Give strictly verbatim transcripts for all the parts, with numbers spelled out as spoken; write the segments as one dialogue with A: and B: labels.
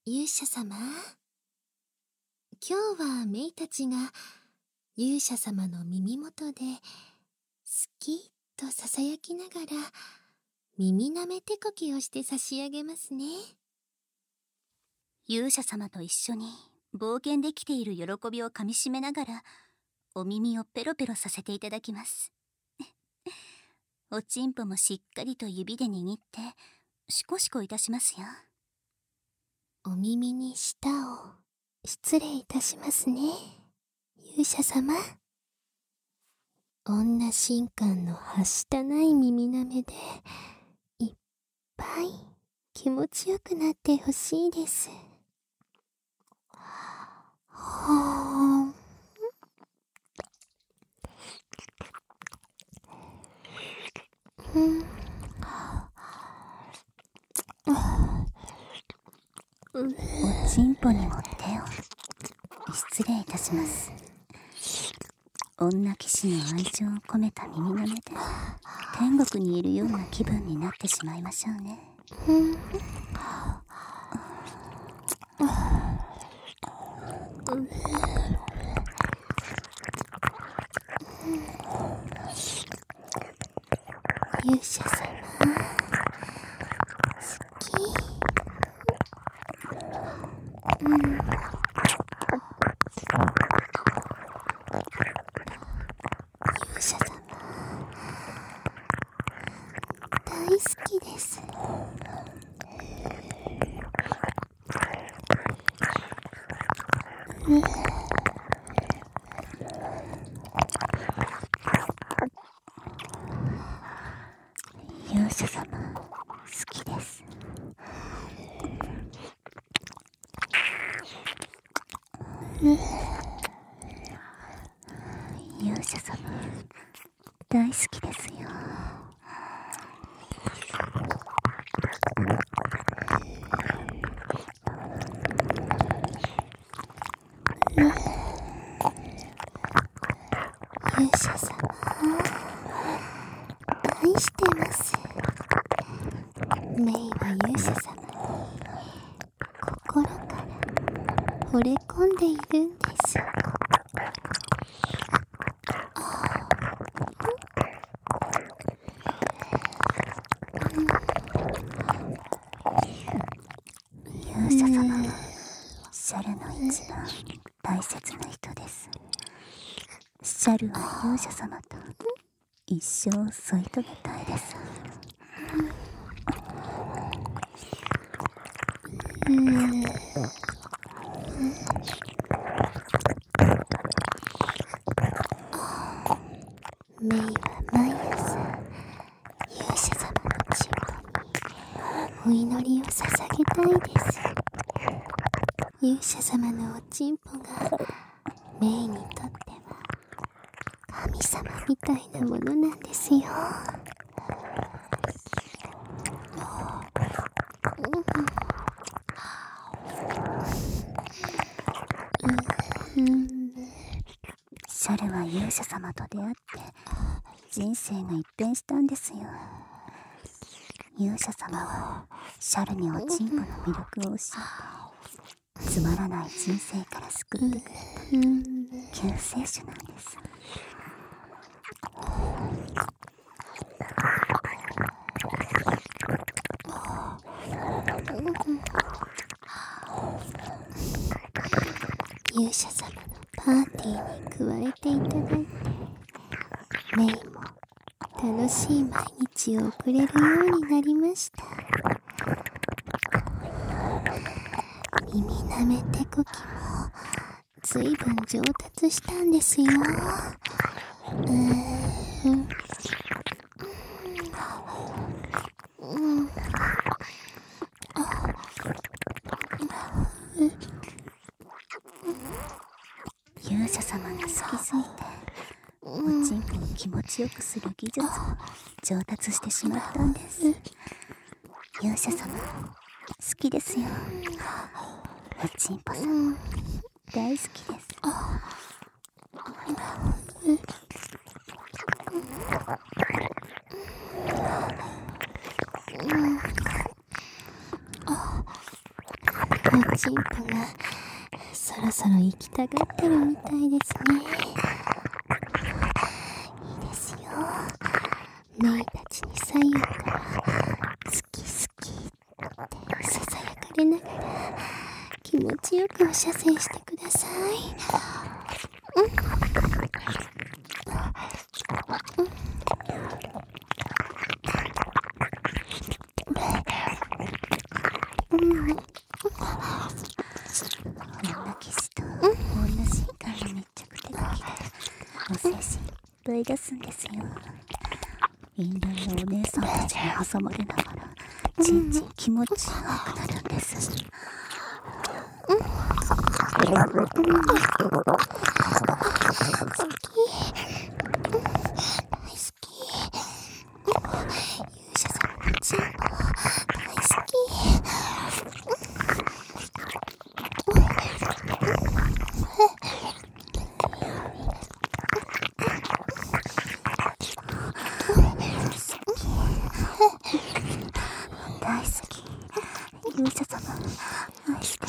A: 勇者様、今日はメイたちが勇者様の耳元で好きとささやきながら耳なめ手こきをして差し上げますね。
B: 勇者様と一緒に冒険できている喜びをかみしめながらお耳をペロペロさせていただきますおちんぽもしっかりと指で握ってシコシコいたしますよ。
A: お耳に舌を失礼いたしますね、勇者様。女神官のはしたない耳なめでいっぱい気持ちよくなってほしいです。はーん
B: おちんぽにも手を失礼いたします。女騎士の愛情を込めた耳なめで天国にいるような気分になってしまいましょうね。
A: 勇者様、好き。うん。勇者様、大好きです。うん。
B: 勇者様、好きです。勇者様、大好きですよ。
A: 勇者様、愛してます。メイは勇者様に心から惚れ込んでいるんです。
B: 勇者様はシャルの一番大切な人です。シャルは勇者様と一生添い遂げたいです。
A: メイは毎朝勇者様のチンポにお祈りを捧げたいです。勇者様のおちんぽがメイにとっては神様みたいなものなんですよ。
B: シャルは勇者様と出会って人生が一変したんですよ。勇者様はシャルにおちんぽの魅力を教えてつまらない人生から救ってくれた救世主なんです。
A: 勇者様のパーティーに加えていただいてメイも楽しい毎日を送れるようになりました。耳なめ手こきもずいぶん上達したんですよ。うーんうん
B: 勇者様が好きすぎておちんぽを気持ちよくする技術を上達してしまったんです。勇者様好きですよ。おちんぽさん大好きです。
A: おおちんぽがそろそろ行きたがってるみたいですね。いいですよ。メイたちに左右から好き好きってささやかれながら気持ちよくお射精してください。うん
B: 女騎士と女神官の密着手書きでお精子いっぱい出すんですよ。陰険のお姉さんたちに挟まれながらちんちん気持ちよくなるんです。大好き。勇者様愛してます。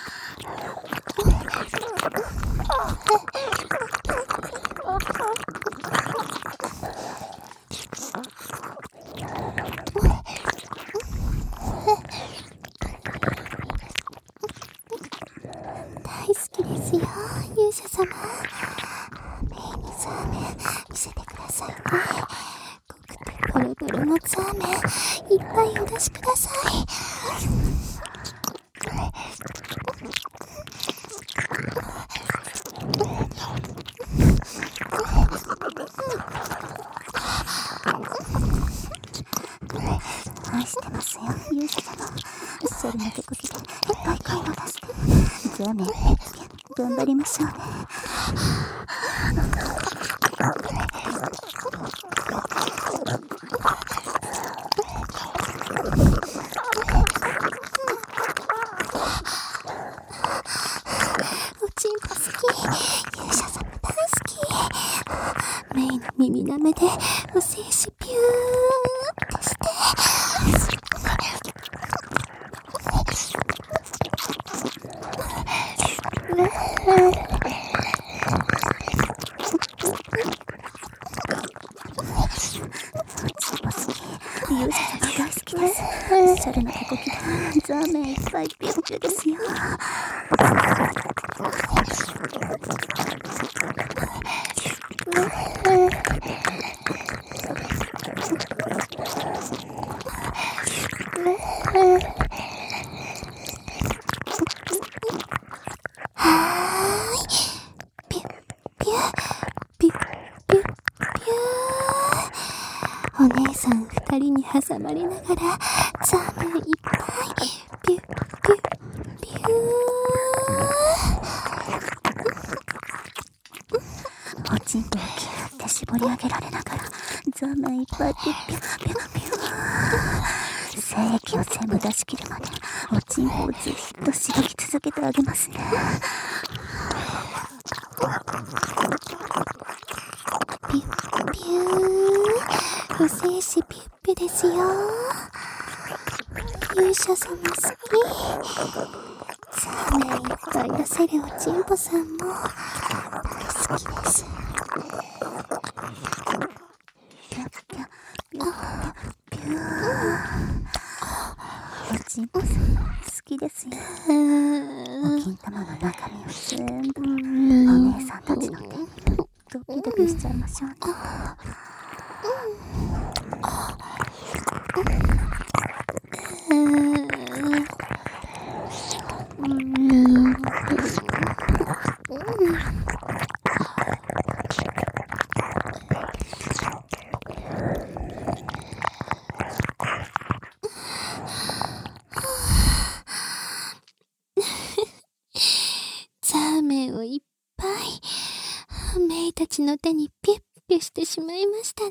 A: 大好きですよ、勇者様。メイにザーメン見せてくださいね。濃くてボロボロのザーメンいっぱいお出しください。
B: 愛してますよ、勇者様。それの手こきでいっぱい声を出してザーメン頑張りましょうね。
A: おちんぽ好き、勇者様大好き。メイの耳なめでお精子ピューってして、
B: 勇者様大好きです。シャレな手こきでザーメンいっぱいピュッピュですよ。
A: お姉さん二人に挟まれながらザーメンいっぱいピュッピュッピュ
B: ー。おちんぽをキューって絞り上げられながらザーメンいっぱいピュッピュッピュッピュッ。精液を全部出し切るまでおちんぽをずっとしごき続けてあげますね。
A: ピュッピュー、お精子ピュッピュですよ。勇者様好き。ザーメンいっぱい出せるおちんぽさんも大好きです。
B: ピュッピュッピュッピュッピュー。おちんぽさん好きですよ。お金玉の中身を全部お姉さんたちの手にドキドキしちゃいましょうね。
A: ザーメンをいっぱいメイたちの手にピュッピュしてしまいましたね。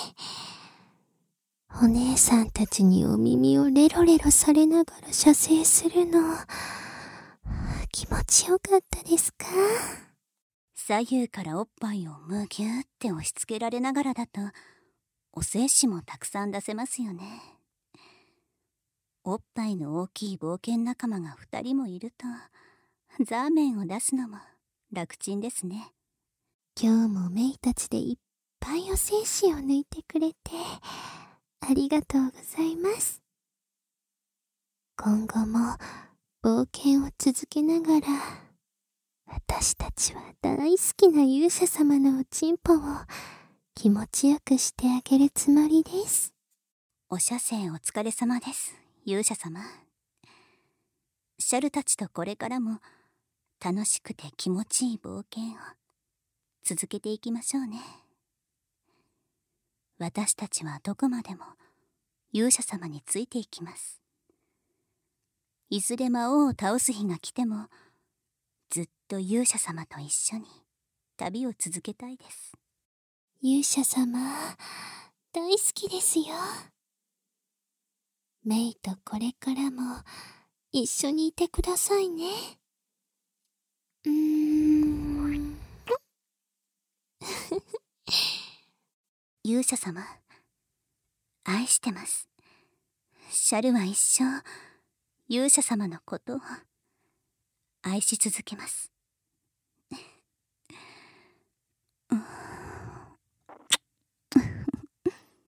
A: お姉さんたちにお耳をレロレロされながら射精するの気持ちよかったですか？
B: 左右からおっぱいをむぎゅーって押し付けられながらだとお精子もたくさん出せますよね。 おっぱいの大きい冒険仲間が二人もいると、ザーメンを出すのも楽ちんですね。
A: 今日もメイたちでいっぱいお精子を抜いてくれて、ありがとうございます。今後も冒険を続けながら、私たちは大好きな勇者様のおちんぽを気持ちよくしてあげるつもりです。
B: お射精お疲れ様です、勇者様。シャルたちとこれからも楽しくて気持ちいい冒険を続けていきましょうね。私たちはどこまでも勇者様についていきます。いずれ魔王を倒す日が来ても、ずっと勇者様と一緒に旅を続けたいです。
A: 勇者様、大好きですよ。メイとこれからも一緒にいてくださいね。うーん。
B: 勇者様、愛してます。シャルは一生勇者様のことを愛し続けます。